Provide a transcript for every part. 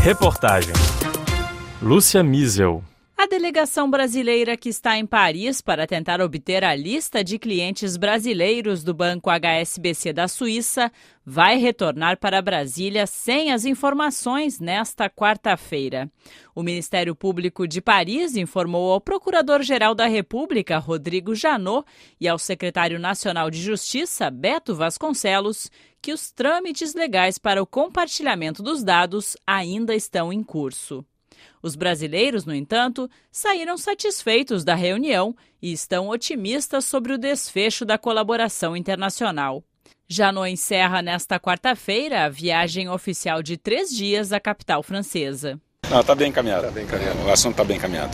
Reportagem Lúcia Miesel. A delegação brasileira que está em Paris para tentar obter a lista de clientes brasileiros do Banco HSBC da Suíça vai retornar para Brasília sem as informações nesta quarta-feira. O Ministério Público de Paris informou ao Procurador-Geral da República, Rodrigo Janot, e ao Secretário Nacional de Justiça, Beto Vasconcelos, que os trâmites legais para o compartilhamento dos dados ainda estão em curso. Os brasileiros, no entanto, saíram satisfeitos da reunião e estão otimistas sobre o desfecho da colaboração internacional. Janot encerra nesta quarta-feira a viagem oficial de 3 dias à capital francesa. Está bem encaminhado. O assunto está bem encaminhado.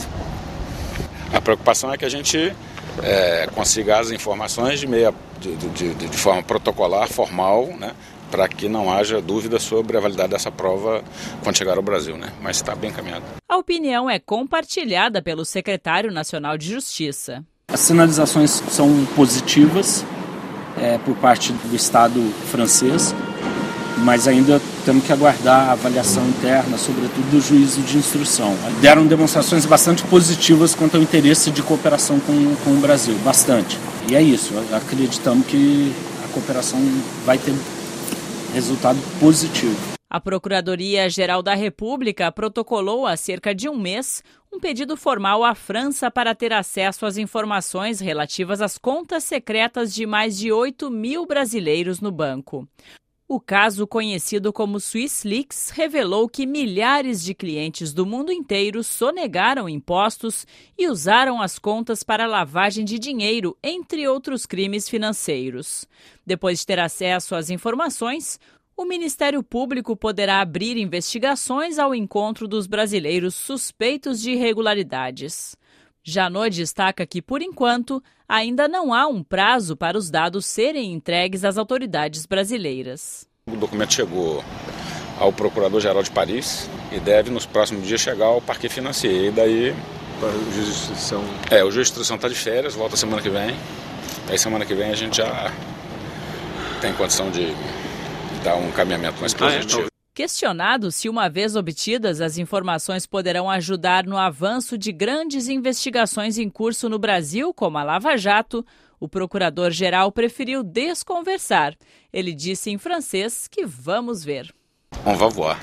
A preocupação é que a gente consiga as informações de forma protocolar, formal, né? Para que não haja dúvida sobre a validade dessa prova quando chegar ao Brasil, né? Mas está bem encaminhado. A opinião é compartilhada pelo Secretário Nacional de Justiça. As sinalizações são positivas por parte do Estado francês, mas ainda temos que aguardar a avaliação interna, sobretudo do juízo de instrução. Deram demonstrações bastante positivas quanto ao interesse de cooperação com o Brasil, bastante. E é isso, acreditamos que a cooperação vai ter resultado positivo. A Procuradoria-Geral da República protocolou há cerca de um mês um pedido formal à França para ter acesso às informações relativas às contas secretas de mais de 8 mil brasileiros no banco. O caso, conhecido como SwissLeaks, revelou que milhares de clientes do mundo inteiro sonegaram impostos e usaram as contas para lavagem de dinheiro, entre outros crimes financeiros. Depois de ter acesso às informações, o Ministério Público poderá abrir investigações ao encontro dos brasileiros suspeitos de irregularidades. Janot destaca que, por enquanto, ainda não há um prazo para os dados serem entregues às autoridades brasileiras. O documento chegou ao Procurador-Geral de Paris e deve, nos próximos dias, chegar ao Parquet Financier. E daí... o juiz de instrução... o juiz de instrução está de férias, volta semana que vem. Aí semana que vem a gente já tem condição de dar um caminhamento mais positivo. Questionado se, uma vez obtidas, as informações poderão ajudar no avanço de grandes investigações em curso no Brasil, como a Lava Jato, o procurador-geral preferiu desconversar. Ele disse em francês que vamos ver. On va voir.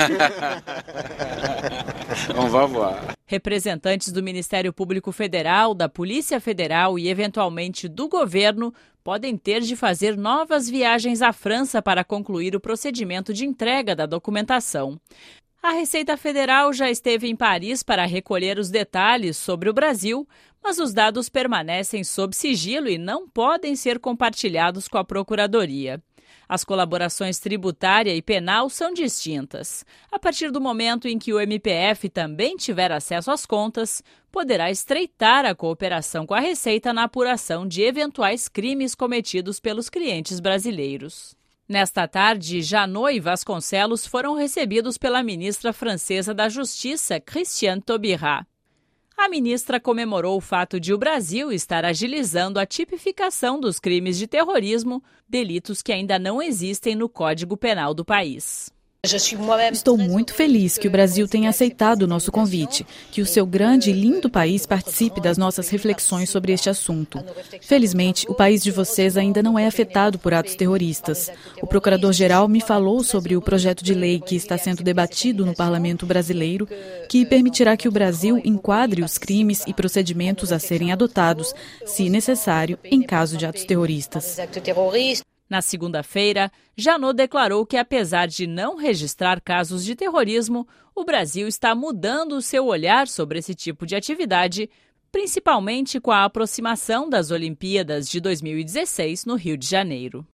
On va voir. Representantes do Ministério Público Federal, da Polícia Federal e, eventualmente, do governo podem ter de fazer novas viagens à França para concluir o procedimento de entrega da documentação. A Receita Federal já esteve em Paris para recolher os detalhes sobre o Brasil, mas os dados permanecem sob sigilo e não podem ser compartilhados com a Procuradoria. As colaborações tributária e penal são distintas. A partir do momento em que o MPF também tiver acesso às contas, poderá estreitar a cooperação com a Receita na apuração de eventuais crimes cometidos pelos clientes brasileiros. Nesta tarde, Janot e Vasconcelos foram recebidos pela ministra francesa da Justiça, Christiane Taubira. A ministra comemorou o fato de o Brasil estar agilizando a tipificação dos crimes de terrorismo, delitos que ainda não existem no Código Penal do país. Estou muito feliz que o Brasil tenha aceitado o nosso convite, que o seu grande e lindo país participe das nossas reflexões sobre este assunto. Felizmente, o país de vocês ainda não é afetado por atos terroristas. O procurador-geral me falou sobre o projeto de lei que está sendo debatido no parlamento brasileiro, que permitirá que o Brasil enquadre os crimes e procedimentos a serem adotados, se necessário, em caso de atos terroristas. Na segunda-feira, Janot declarou que, apesar de não registrar casos de terrorismo, o Brasil está mudando o seu olhar sobre esse tipo de atividade, principalmente com a aproximação das Olimpíadas de 2016 no Rio de Janeiro.